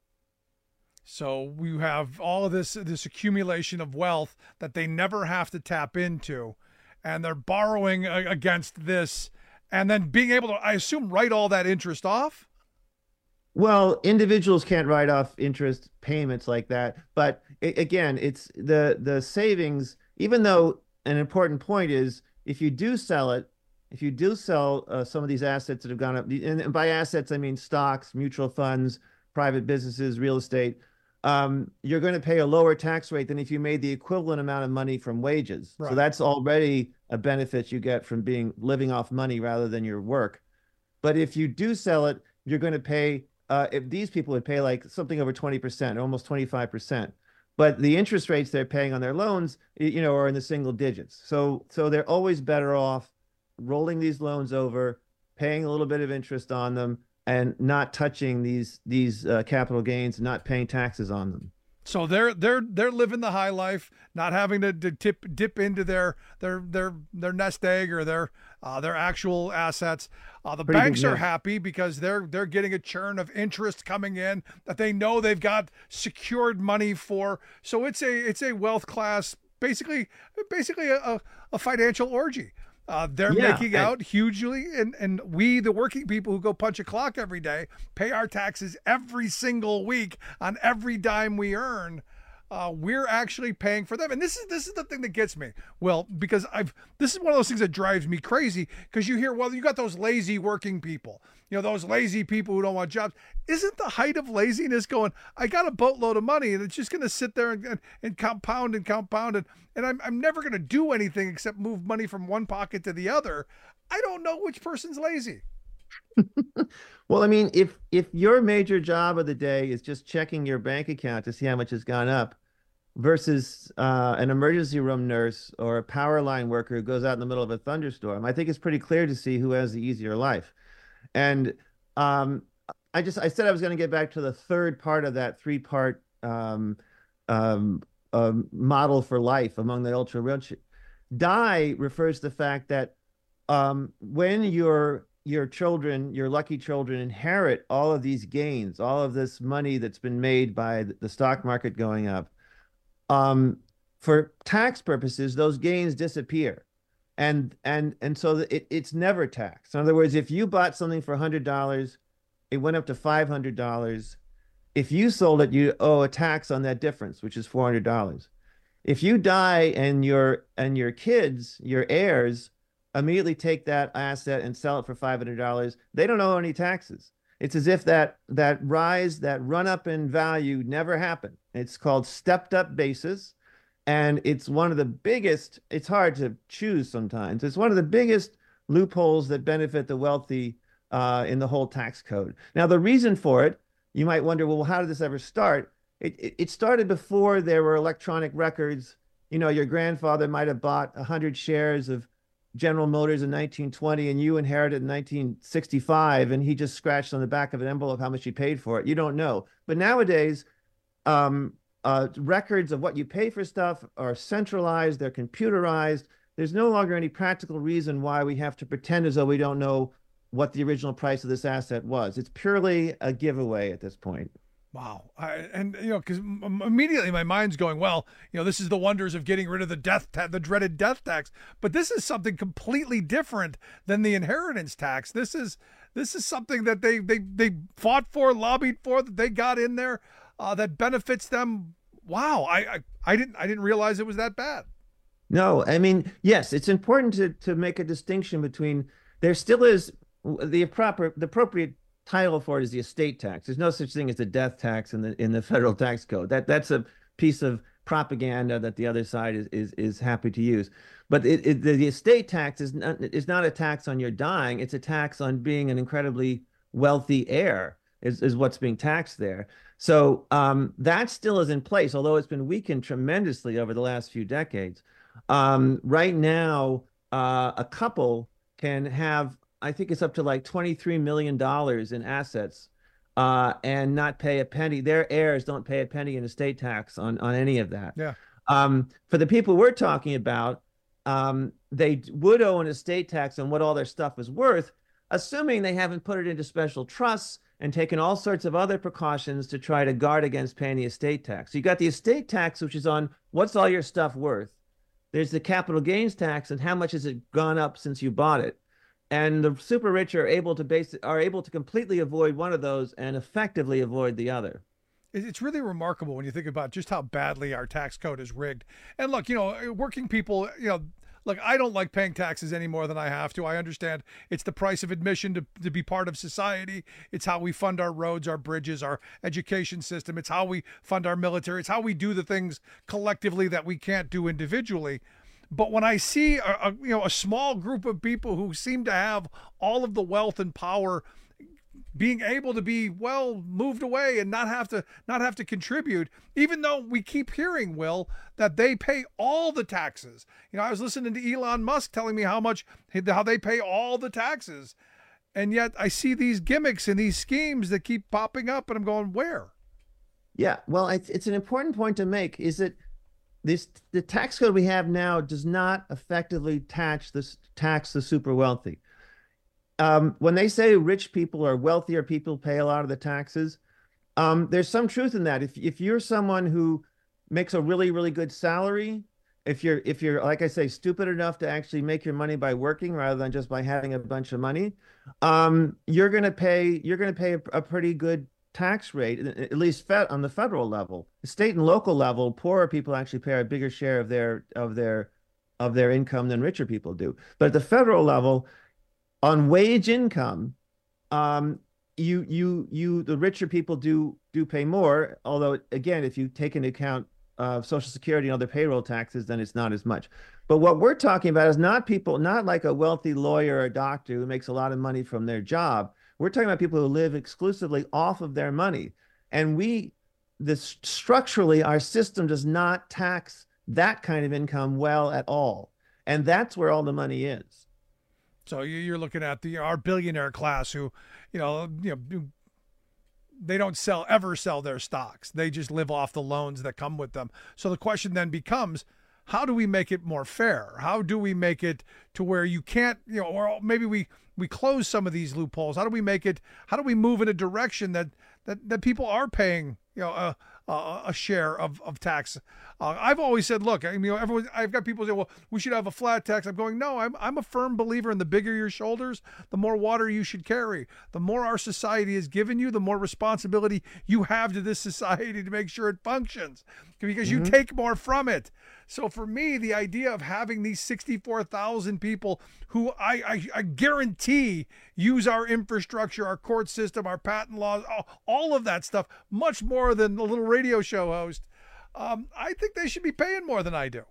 So you have all of this this accumulation of wealth that they never have to tap into, and they're borrowing against this, and then being able to, I assume, write all that interest off? Well, individuals can't write off interest payments like that. But it, again, it's the the savings, even though an important point is if you do sell it, if you do sell uh, some of these assets that have gone up, and by assets, I mean stocks, mutual funds, private businesses, real estate, um, you're going to pay a lower tax rate than if you made the equivalent amount of money from wages. Right. So that's already a benefit you get from being living off money rather than your work. But if you do sell it, you're going to pay, uh, if these people would pay like something over twenty percent, almost twenty-five percent. But the interest rates they're paying on their loans, you know, are in the single digits. So, so they're always better off rolling these loans over, paying a little bit of interest on them, and not touching these these uh, capital gains, not paying taxes on them. So they're they're they're living the high life, not having to, to tip dip into their their their their nest egg or their uh, their actual assets. Uh, the Pretty banks good, are yeah. happy because they're they're getting a churn of interest coming in that they know they've got secured money for. So it's a it's a wealth class, basically basically a, a financial orgy. Uh, they're Yeah, making and- out hugely, and, and we, the working people who go punch a clock every day, pay our taxes every single week on every dime we earn. Uh, we're actually paying for them, and this is this is the thing that gets me. Well, because I've this is one of those things that drives me crazy. Because you hear, well, you got those lazy working people, you know, those lazy people who don't want jobs. Isn't the height of laziness going, I got a boatload of money and it's just going to sit there and, and, and compound and compound and, and I'm, I'm never going to do anything except move money from one pocket to the other. I don't know which person's lazy. Well, I mean, if if your major job of the day is just checking your bank account to see how much has gone up versus uh, an emergency room nurse or a power line worker who goes out in the middle of a thunderstorm, I think it's pretty clear to see who has the easier life. And um, I just I said I was going to get back to the third part of that three-part um, um, um, model for life among the ultra rich. Die refers to the fact that um, when your your children, your lucky children, inherit all of these gains, all of this money that's been made by the stock market going up, um, for tax purposes, those gains disappear. And and and so it, it's never taxed. In other words, if you bought something for one hundred dollars, it went up to five hundred dollars. If you sold it, you owe a tax on that difference, which is four hundred dollars. If you die and your and your kids, your heirs, immediately take that asset and sell it for five hundred dollars, they don't owe any taxes. It's as if that that rise, that run up in value never happened. It's called stepped up basis. And it's one of the biggest, it's hard to choose sometimes. It's one of the biggest loopholes that benefit the wealthy uh, in the whole tax code. Now, the reason for it, you might wonder, well, how did this ever start? It, it, it started before there were electronic records. You know, your grandfather might have bought one hundred shares of General Motors in nineteen twenty, and you inherited in nineteen sixty-five, and he just scratched on the back of an envelope how much he paid for it. You don't know. But nowadays, um, Uh, records of what you pay for stuff are centralized, they're computerized. There's no longer any practical reason why we have to pretend as though we don't know what the original price of this asset was. It's purely a giveaway at this point. Wow. I, and, you know, because immediately my mind's going, well, you know, this is the wonders of getting rid of the death, ta- the dreaded death tax. But this is something completely different than the inheritance tax. This is this is something that they they they fought for, lobbied for, that they got in there. Uh, that benefits them. Wow, I, I I didn't I didn't realize it was that bad. No, I mean, yes, it's important to to make a distinction between, there still is the proper the appropriate title for it is the estate tax. There's no such thing as a death tax in the in the federal tax code. That that's a piece of propaganda that the other side is is is happy to use. But it, it, the, the estate tax is not is not a tax on your dying. It's a tax on being an incredibly wealthy heir. Is, is what's being taxed there. So um, that still is in place, although it's been weakened tremendously over the last few decades. Um, right now, uh, a couple can have I think it's up to like twenty-three million dollars in assets, uh, and not pay a penny. Their heirs don't pay a penny in estate tax on, on any of that. Yeah. Um, for the people we're talking about, um, they would owe an estate tax on what all their stuff is worth, assuming they haven't put it into special trusts and taken all sorts of other precautions to try to guard against paying the estate tax. So you got the estate tax, which is on what's all your stuff worth. There's the capital gains tax and how much has it gone up since you bought it. And the super rich are able to base are able to completely avoid one of those and effectively avoid the other. It's really remarkable when you think about just how badly our tax code is rigged. And look, you know, working people, you know, look, I don't like paying taxes any more than I have to. I understand it's the price of admission to, to be part of society. It's how we fund our roads, our bridges, our education system. It's how we fund our military. It's how we do the things collectively that we can't do individually. But when I see a, a you know a small group of people who seem to have all of the wealth and power being able to be well moved away and not have to not have to contribute, even though we keep hearing, Will, that they pay all the taxes. You know, I was listening to Elon Musk telling me how much how they pay all the taxes, and yet I see these gimmicks and these schemes that keep popping up, and I'm going, where? Yeah, well, it's it's an important point to make. Is that this the tax code we have now does not effectively tax this tax the super wealthy. Um, when they say rich people or wealthier people pay a lot of the taxes, um, there's some truth in that. If if you're someone who makes a really, really good salary, if you're if you're like I say, stupid enough to actually make your money by working rather than just by having a bunch of money, um, you're gonna pay you're gonna pay a, a pretty good tax rate, at least fed, on the federal level. The state and local level, poorer people actually pay a bigger share of their of their of their income than richer people do. But at the federal level, on wage income, um, you you you the richer people do do pay more. Although again, if you take into account uh, Social Security and other payroll taxes, then it's not as much. But what we're talking about is not people, not like a wealthy lawyer or doctor who makes a lot of money from their job. We're talking about people who live exclusively off of their money, and we, this structurally, our system does not tax that kind of income well at all, and that's where all the money is. So you're looking at the our billionaire class who, you know, you know, they don't sell ever sell their stocks. They just live off the loans that come with them. So the question then becomes, how do we make it more fair? How do we make it to where you can't, you know, or maybe we we close some of these loopholes? How do we make it? How do we move in a direction that that that people are paying, you know, a a, a share of of tax? Uh, I've always said, look, I mean, you know, everyone. I've got people say, well, we should have a flat tax. I'm going, no, I'm I'm a firm believer in the bigger your shoulders, the more water you should carry. The more our society has given you, the more responsibility you have to this society to make sure it functions, because you Mm-hmm. take more from it. So for me, the idea of having these sixty-four thousand people who I, I, I guarantee use our infrastructure, our court system, our patent laws, all, all of that stuff, much more than the little radio show host, um, I think they should be paying more than I do.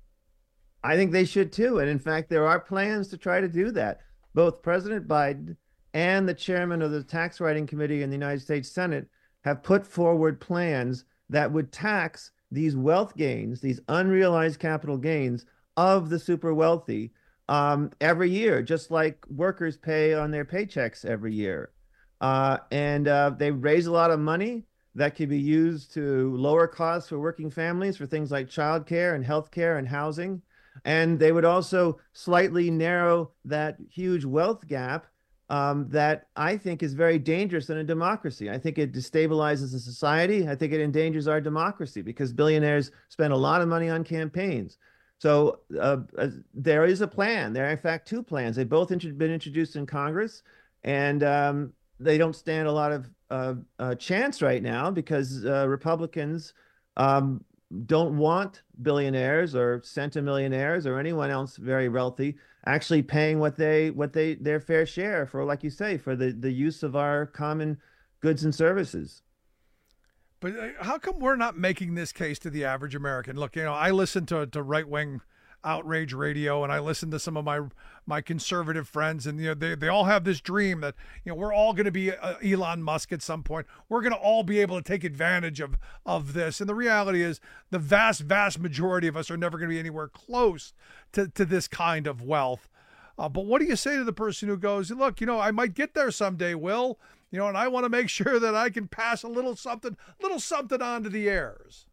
I think they should too. And in fact, there are plans to try to do that. Both President Biden and the chairman of the tax writing committee in the United States Senate have put forward plans that would tax these wealth gains, these unrealized capital gains of the super wealthy um, every year, just like workers pay on their paychecks every year. Uh, and uh, they raise a lot of money that could be used to lower costs for working families for things like childcare and healthcare and housing. And they would also slightly narrow that huge wealth gap um, that I think is very dangerous in a democracy. I think it destabilizes the society. I think it endangers our democracy because billionaires spend a lot of money on campaigns. So uh, uh, there is a plan. There are, in fact, two plans. They've both int- been introduced in Congress, and um, they don't stand a lot of uh, uh, chance right now because uh, Republicans um, don't want billionaires or centimillionaires or anyone else very wealthy actually paying what they what they their fair share for, like you say, for the the use of our common goods and services. But how come we're not making this case to the average American? Look, you know, I listen to to right wing outrage radio, and I listen to some of my my conservative friends, and you know, they they all have this dream that, you know, we're all going to be uh, Elon Musk at some point. We're going to all be able to take advantage of of this. And the reality is, the vast vast majority of us are never going to be anywhere close to to this kind of wealth. Uh, but what do you say to the person who goes, look, you know, I might get there someday, Will, you know, and I want to make sure that I can pass a little something, little something on to the heirs?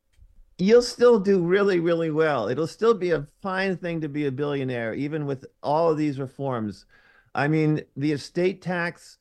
You'll still do really, really well. It'll still be a fine thing to be a billionaire, even with all of these reforms. I mean, the estate tax,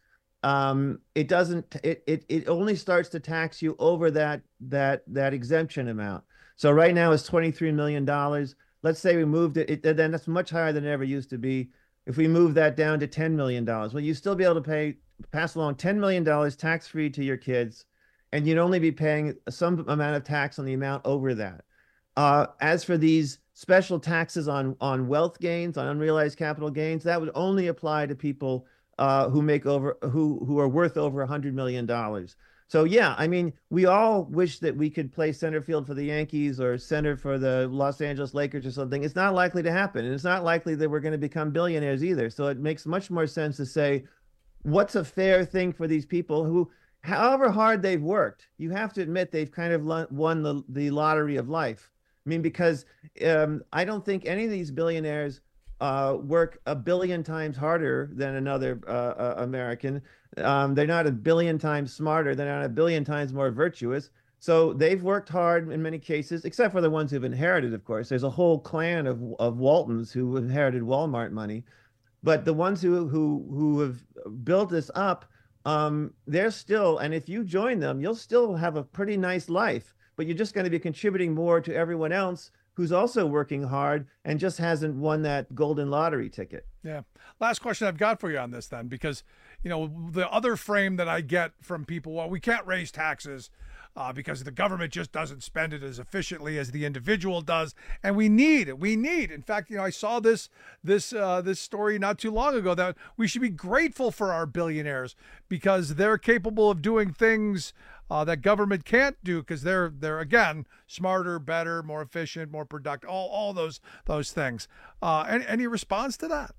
um, it doesn't, it, it, it only starts to tax you over that, that, that exemption amount. So right now it's twenty-three million dollars. Let's say we moved it, it, then that's much higher than it ever used to be. If we move that down to ten million dollars, well, you still be able to pay, pass along ten million dollars tax-free to your kids, and you'd only be paying some amount of tax on the amount over that. Uh, as for these special taxes on, on wealth gains, on unrealized capital gains, that would only apply to people uh, who make over, who, who are worth over one hundred million dollars. So yeah, I mean, we all wish that we could play center field for the Yankees or center for the Los Angeles Lakers or something. It's not likely to happen. And it's not likely that we're going to become billionaires either. So it makes much more sense to say, what's a fair thing for these people who, however hard they've worked, you have to admit they've kind of won the, the lottery of life. I mean, because um, I don't think any of these billionaires uh, work a billion times harder than another uh, uh, American. Um, they're not a billion times smarter. They're not a billion times more virtuous. So they've worked hard in many cases, except for the ones who've inherited, of course. There's a whole clan of, of Waltons who inherited Walmart money. But the ones who, who, who have built this up, um, they're still, and if you join them, you'll still have a pretty nice life, but you're just going to be contributing more to everyone else who's also working hard and just hasn't won that golden lottery ticket. Yeah. Last question I've got for you on this then, because, you know, the other frame that I get from people, well, we can't raise taxes uh, because the government just doesn't spend it as efficiently as the individual does. And we need it. We need, in fact, you know, I saw this, this, uh, this story not too long ago that we should be grateful for our billionaires because they're capable of doing things Uh, that government can't do because they're they're again smarter, better, more efficient, more productive, all all those those things. Uh, any any response to that?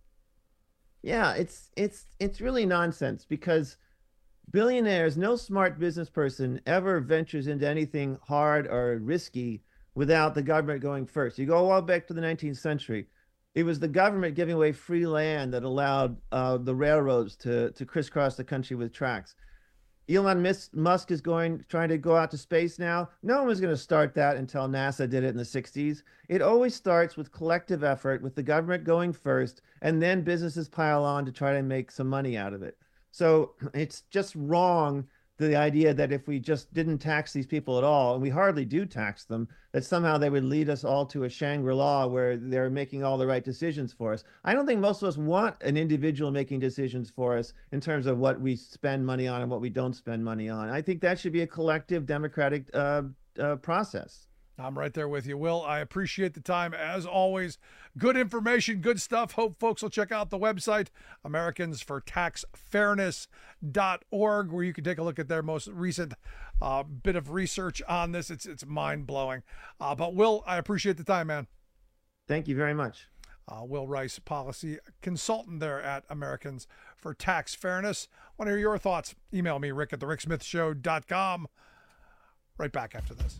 Yeah, it's it's it's really nonsense because billionaires, no smart business person ever ventures into anything hard or risky without the government going first. You go all the way back to the nineteenth century. It was the government giving away free land that allowed uh, the railroads to to crisscross the country with tracks. Elon Musk is going, trying to go out to space now. No one was going to start that until NASA did it in the sixties. It always starts with collective effort, with the government going first, and then businesses pile on to try to make some money out of it. So it's just wrong, the idea that if we just didn't tax these people at all, and we hardly do tax them, that somehow they would lead us all to a Shangri-La where they're making all the right decisions for us. I don't think most of us want an individual making decisions for us in terms of what we spend money on and what we don't spend money on. I think that should be a collective democratic uh, uh, process. I'm right there with you, Will. I appreciate the time. As always, good information, good stuff. Hope folks will check out the website, Americans for Tax Fairness dot org, where you can take a look at their most recent uh, bit of research on this. It's it's mind-blowing. Uh, but, Will, I appreciate the time, man. Thank you very much. Uh, Will Rice, policy consultant there at Americans for Tax Fairness. Want to hear your thoughts? Email me, rick at the rick smith show dot com. Right back after this.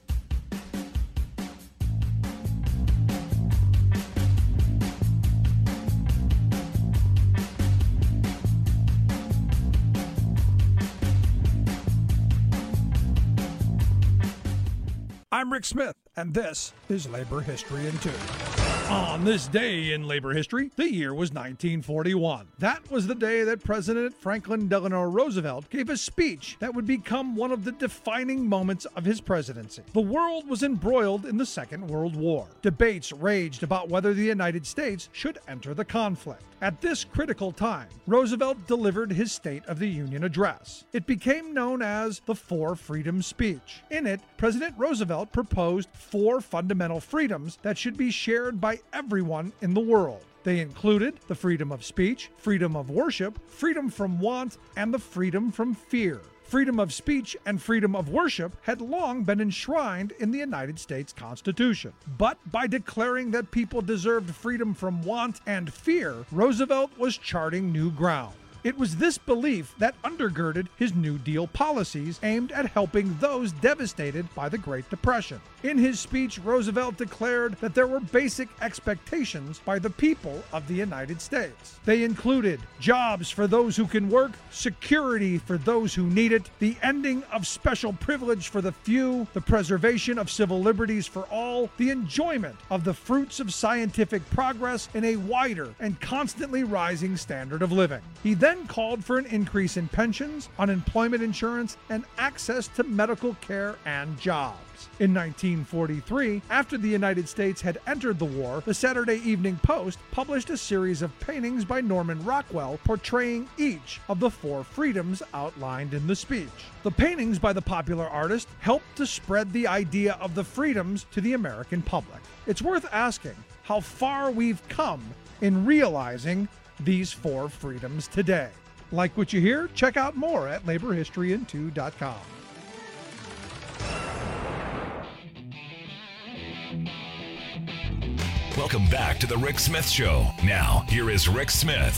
I'm Rick Smith, and this is Labor History in Two. On this day in labor history, the year was nineteen forty-one. That was the day that President Franklin Delano Roosevelt gave a speech that would become one of the defining moments of his presidency. The world was embroiled in the Second World War. Debates raged about whether the United States should enter the conflict. At this critical time, Roosevelt delivered his State of the Union address. It became known as the Four Freedoms Speech. In it, President Roosevelt proposed four fundamental freedoms that should be shared by everyone in the world. They included the freedom of speech, freedom of worship, freedom from want, and the freedom from fear. Freedom of speech and freedom of worship had long been enshrined in the United States Constitution. But by declaring that people deserved freedom from want and fear, Roosevelt was charting new ground. It was this belief that undergirded his New Deal policies aimed at helping those devastated by the Great Depression. In his speech, Roosevelt declared that there were basic expectations by the people of the United States. They included jobs for those who can work, security for those who need it, the ending of special privilege for the few, the preservation of civil liberties for all, the enjoyment of the fruits of scientific progress in a wider and constantly rising standard of living. He then called for an increase in pensions, unemployment insurance, and access to medical care and jobs. In nineteen forty-three, after the United States had entered the war, the Saturday Evening Post published a series of paintings by Norman Rockwell portraying each of the four freedoms outlined in the speech. The paintings by the popular artist helped to spread the idea of the freedoms to the American public. It's worth asking how far we've come in realizing these four freedoms today. Like what you hear? Check out more at labor history in two dot com. Welcome back to the Rick Smith Show. Now, here is Rick Smith.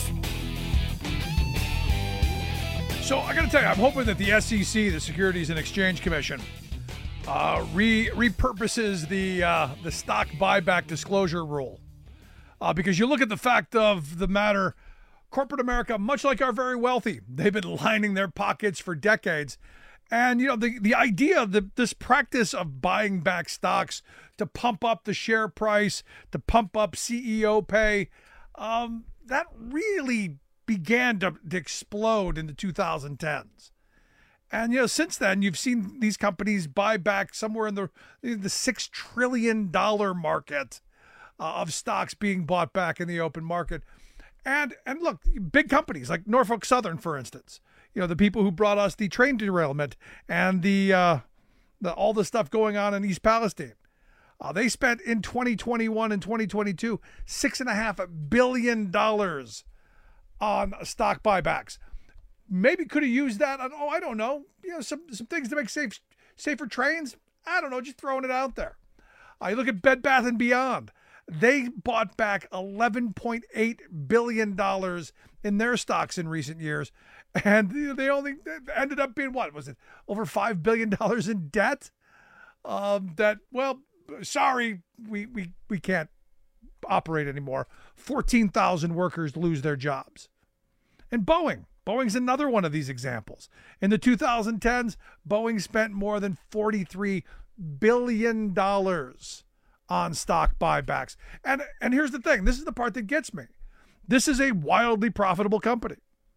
So I got to tell you, I'm hoping that the S E C, the Securities and Exchange Commission, uh, re repurposes the uh, the stock buyback disclosure rule, uh, because you look at the fact of the matter, corporate America, much like our very wealthy, they've been lining their pockets for decades. And, you know, the, the idea of the, this practice of buying back stocks to pump up the share price, to pump up C E O pay, um, that really began to, to explode in the two thousand tens. And, you know, since then, you've seen these companies buy back somewhere in the, the six trillion dollars market uh, of stocks being bought back in the open market. And, and look, big companies like Norfolk Southern, for instance, you know, the people who brought us the train derailment and the, uh, the all the stuff going on in East Palestine. Uh, they spent in twenty twenty-one and twenty twenty-two six and a half billion dollars on stock buybacks. Maybe could have used that on, oh, I don't know, you know, some some things to make safe safer trains. I don't know, just throwing it out there. I uh, look at Bed Bath and Beyond. They bought back eleven point eight billion dollars in their stocks in recent years. And they only ended up being, what was it, over five billion dollars in debt? Um, that, well, sorry, we, we, we can't operate anymore. fourteen thousand workers lose their jobs. And Boeing. Boeing's another one of these examples. In the two thousand tens, Boeing spent more than forty-three billion dollars on stock buybacks. And, and here's the thing. This is the part that gets me. This is a wildly profitable company.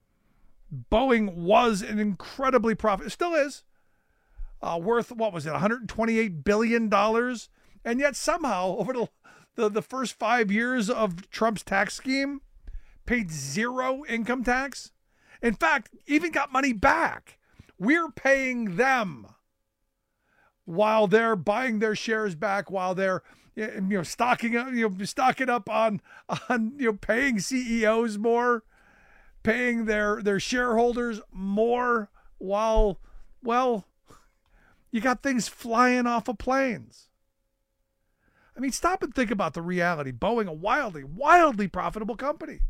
Boeing was an incredibly profitable, still is, uh, worth, what was it, one hundred twenty-eight billion dollars. And yet somehow, over the, the, the first five years of Trump's tax scheme, paid zero income tax. In fact, even got money back. We're paying them while they're buying their shares back, while they're, you know, stocking up, you know, stocking up on, on, you know, paying C E Os more, paying their, their shareholders more, while, well, you got things flying off of planes. I mean, stop and think about the reality. Boeing, a wildly, wildly profitable company.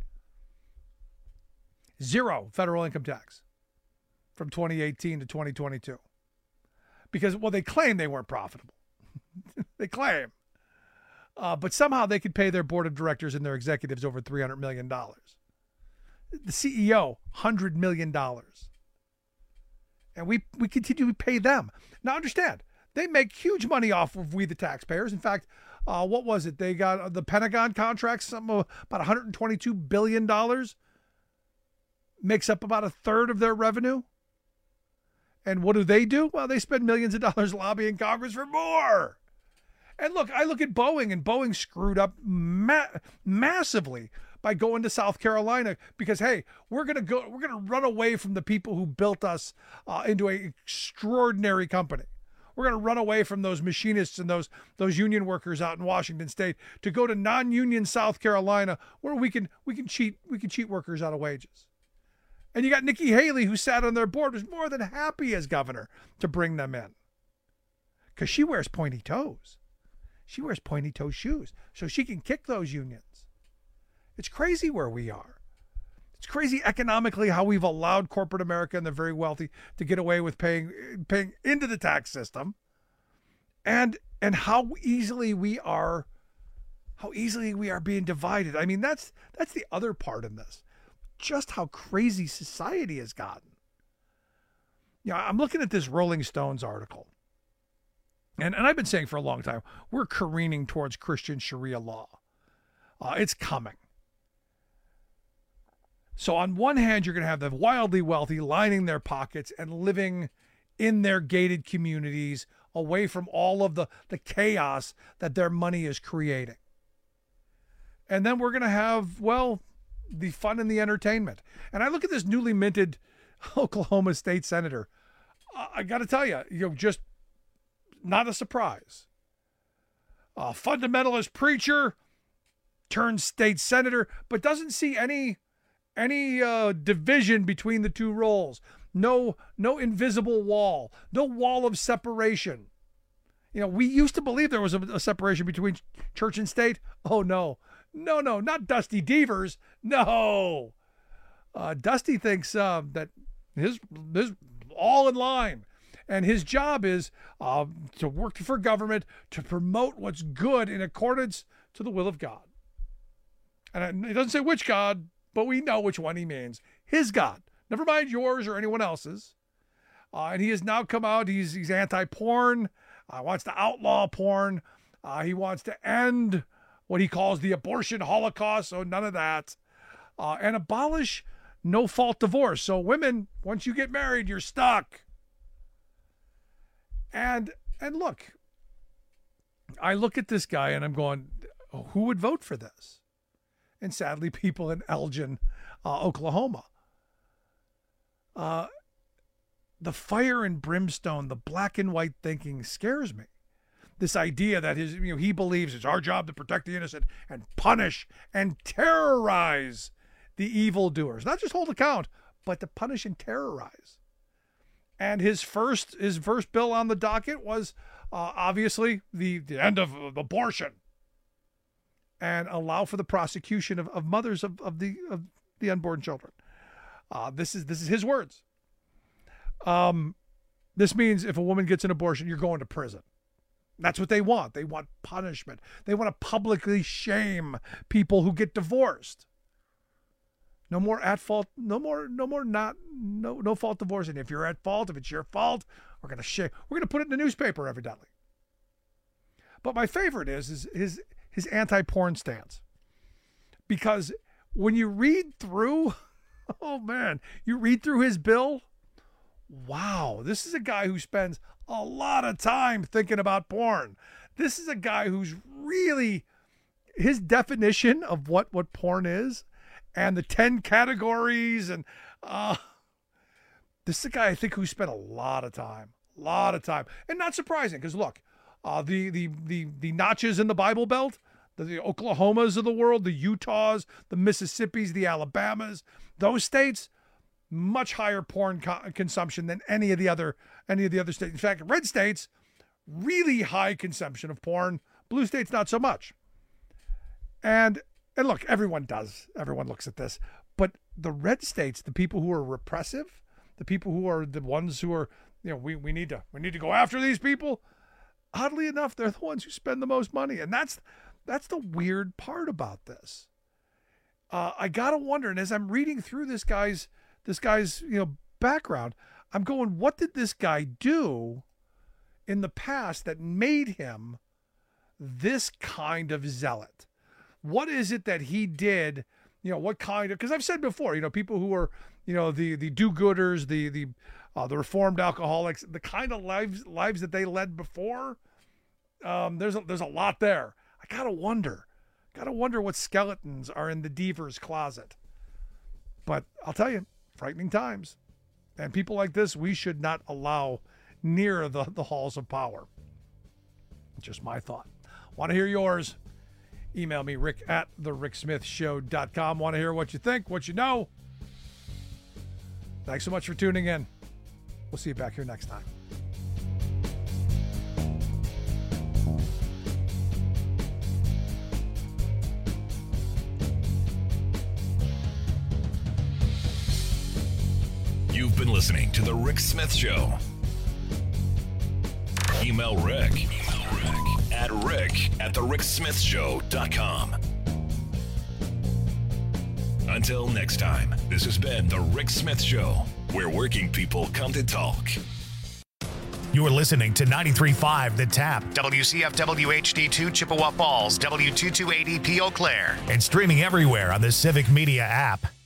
Zero federal income tax from twenty eighteen to twenty twenty-two. Because, well, they claim they weren't profitable. They claim. Uh, but somehow they could pay their board of directors and their executives over three hundred million dollars. The C E O, one hundred million dollars. And we, we continue to pay them. Now, understand, they make huge money off of we, the taxpayers. In fact, uh, what was it? They got uh, the Pentagon contracts, something about one hundred twenty-two billion dollars. Makes up about a third of their revenue. And what do they do? Well, they spend millions of dollars lobbying Congress for more. And look, I look at Boeing, and Boeing screwed up ma- massively by going to South Carolina because, hey, we're going to go, we're going to run away from the people who built us uh, into an extraordinary company. We're going to run away from those machinists and those those union workers out in Washington State to go to non-union South Carolina, where we can we can cheat we can cheat workers out of wages. And you got Nikki Haley, who sat on their board, was more than happy as governor to bring them in. Because she wears pointy toes. She wears pointy toe shoes, so she can kick those unions. It's crazy where we are. It's crazy economically how we've allowed corporate America and the very wealthy to get away with paying paying into the tax system, and and how easily we are how easily we are being divided. I mean, that's that's the other part in this. Just how crazy society has gotten. You know, I'm looking at this Rolling Stones article. And, and I've been saying for a long time, we're careening towards Christian Sharia law. Uh, it's coming. So on one hand, you're going to have the wildly wealthy lining their pockets and living in their gated communities away from all of the, the chaos that their money is creating. And then we're going to have, well, the fun and the entertainment. And I look at this newly minted Oklahoma state senator. Uh, I got to tell you, you know, just not a surprise. A fundamentalist preacher turned state senator, but doesn't see any any uh, division between the two roles. No, no invisible wall. No wall of separation. You know, we used to believe there was a, a separation between church and state. Oh no, no, no, not Dusty Devers. No, uh, Dusty thinks uh, that his his all in line. And his job is uh, to work for government to promote what's good in accordance to the will of God. And it doesn't say which God, but we know which one he means. His God. Never mind yours or anyone else's. Uh, and he has now come out. He's he's anti-porn. Uh, wants to outlaw porn. Uh, he wants to end what he calls the abortion holocaust. So none of that. Uh, and abolish no-fault divorce. So women, once you get married, you're stuck. And and look, I look at this guy and I'm going, oh, who would vote for this? And sadly, people in Elgin, uh, Oklahoma. Uh, the fire and brimstone, the black and white thinking scares me. This idea that his, you know, he believes it's our job to protect the innocent and punish and terrorize the evildoers. Not just hold account, but to punish and terrorize. And his first his first bill on the docket was uh, obviously the, the end of, of abortion and allow for the prosecution of, of mothers of, of the of the unborn children. Uh, this is this is his words. Um, this means if a woman gets an abortion, you're going to prison. That's what they want. They want punishment. They want to publicly shame people who get divorced. No more at fault. No more. No more. Not. No. No fault divorcing. If you're at fault, if it's your fault, we're gonna share. We're gonna put it in the newspaper, evidently. But my favorite is is his his anti-porn stance, because when you read through, oh man, you read through his bill. Wow, this is a guy who spends a lot of time thinking about porn. This is a guy who's really, his definition of what what porn is. And the ten categories, and uh, this is a guy I think who spent a lot of time, a lot of time, and not surprising because look, uh, the the the the notches in the Bible Belt, the, the Oklahomas of the world, the Utahs, the Mississippis, the Alabamas, those states, much higher porn co- consumption than any of the other any of the other states. In fact, red states, really high consumption of porn. Blue states, not so much. And. And look, everyone does. Everyone looks at this. But the red states, the people who are repressive, the people who are the ones who are, you know, we, we need to we need to go after these people. Oddly enough, they're the ones who spend the most money. And that's that's the weird part about this. Uh, I gotta wonder, and as I'm reading through this guy's this guy's, you know, background, I'm going, what did this guy do in the past that made him this kind of zealot? What is it that he did? You know, what kind of, because I've said before, you know, people who are, you know, the the do-gooders, the the uh, the reformed alcoholics, the kind of lives lives that they led before, um, there's a, there's a lot there. I gotta wonder, gotta wonder what skeletons are in the Devers closet. But I'll tell you, frightening times, and people like this we should not allow near the the halls of power. Just my thought. Want to hear yours? Email me, rick at the rick smith show dot com. Want to hear what you think, what you know. Thanks so much for tuning in. We'll see you back here next time. You've been listening to The Rick Smith Show. Email Rick, Email Rick at rick at the rick smith show dot com. Until next time, this has been The Rick Smith Show, where working people come to talk. You're listening to ninety-three point five The Tap, W C F W H D two Chippewa Falls, W two twenty-eight P Eau Claire, and streaming everywhere on the Civic Media app.